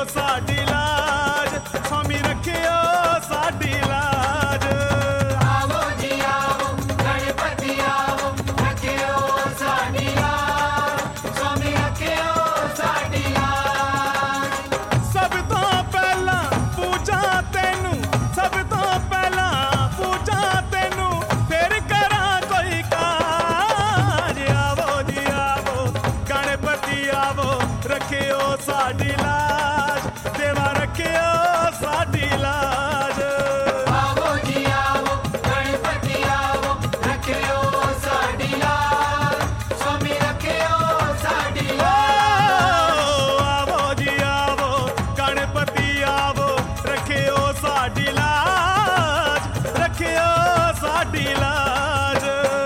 साडी लाज, स्वामी रखियो साडी लाज। आवो जी आवो गणपति आवो, रखियो साडी लाज, स्वामी रखियो साडी लाज। सब तो पहला पूजा तेनू, सब तो पहला पूजा तेनू, फिर करा कोई काज। आवो जी आवो गणपति आवो, रखियो साडी लाज, देवा रखियो साडी लाज। आवो जी आवो गणपति आवो, रखियो साडी लाज, स्वामी रखियो साडी लाज। आवो जी आवो गणपति आवो, रखियो साडी लाज, रखियो साडी लाज।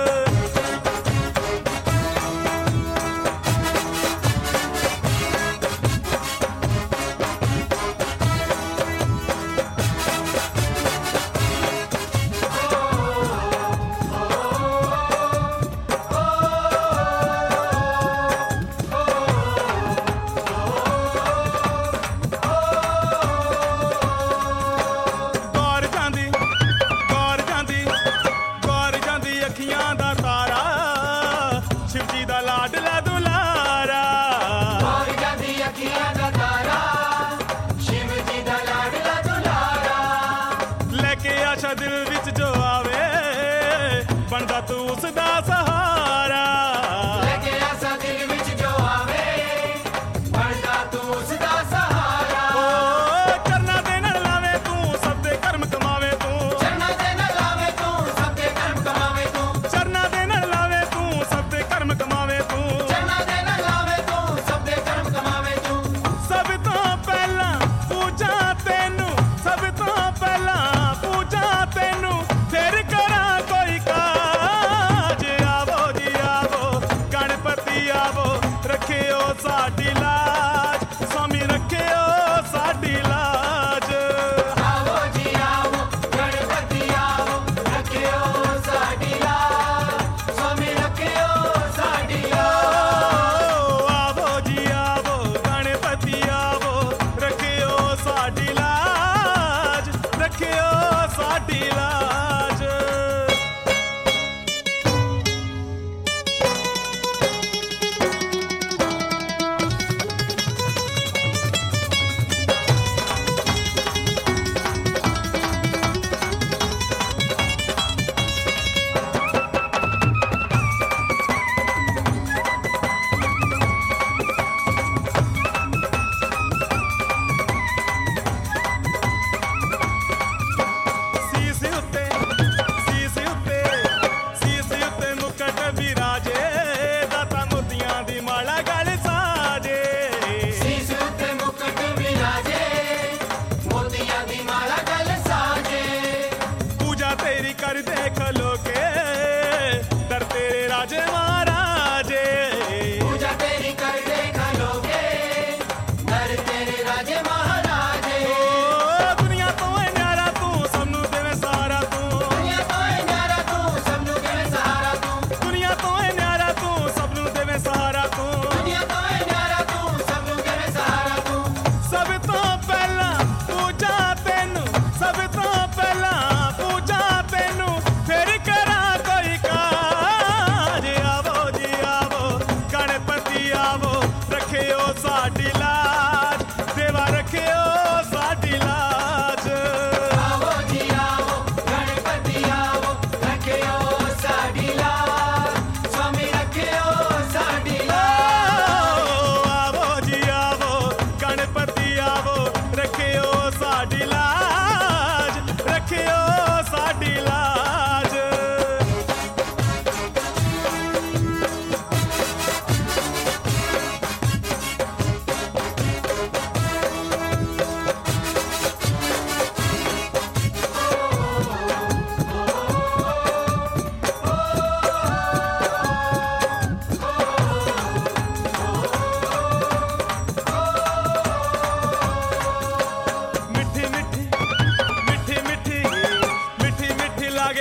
गौर जांदी गौर जांदी गौर जांदी अखियां दा तारा, शिव जी दा लाडला दुलारा। और जदी अखियां दा तारा, शिव जी दा लाडला दुलारा। लेके आशा दिल विच जो आवे, बनदा तू उसदा सहारा। लेके आसा दिल विच जो आवे, बनदा तू उसदा सहारा। ओ करना दे न लावे तू, सब दे कर्म कमावे तू। चरना दे न लावे तू, सब दे कर्म कमावे तू। चरना दे न लावे तू, सब दे कर्म कमावे तू। चरना दे न लावे तू, सब दे कर्म कमावे तू। सब तो पहला पूजा तेनू, सब तो पहला पूजा तेनू, फिर करा कोई काज। आवो जी आवो गणपति आवो, रखियो साडी लाज, स्वामी रखियो साडी लाज। आवो जी आवो गणपति आवो, रखियो साडी लाज, स्वामी रखियो साडी लाज। आवो जी आवो गणपति आवो, रखियो साडी लाज, रखियो साडी लाज। ਸੀਸ ਉੱਤੇ ਸੀਸ ਉੱਤੇ ਸੀਸ ਉੱਤੇ ਮੁਕਟ ਵਿਰਾਜੇ, ਦਾਤਾ ਮੋਤੀਆਂ ਦੀ ਮਾਲਾ ਗਲ ਸਾਜੇ। सीस उत्ते मुकुट विराजे, मोतियां दी माला गल साजे। पूजा तेरी कर देख लोके, दर तेरे राजे महाराजे। पूजा तेरी कर देख लोगे, दर तेरे राजे महाराजे। ओ दुनिया तो है न्यारा तू, सबनू देवे सहारा तू। दुनिया तो है न्यारा तू, सबनू देवे सहारा तू। दुनिया तो है न्यारा तू, सबनू देवे सहारा तू। दुनिया तो है न्यारा तू, सबनू देवे सहारा तू। सब तो पहला पूजा तेनू, सब तो पहला पूजा तेनू, फिर करा कोई काज। आवो जी आवो गणपति आवो, रखियो साडी लाज, देवा रखियो साडी लाज। आवो जी आवो गणपति आवो, रखियो साडी लाज, स्वामी रखियो साडी लाज। आवो जी आवो गणपति आवो, रखियो साडी लाज, रखियो साडी लाज। मिठी मिठी मिठी मिठी मिठी मिठी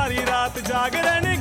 सारी रात जागरण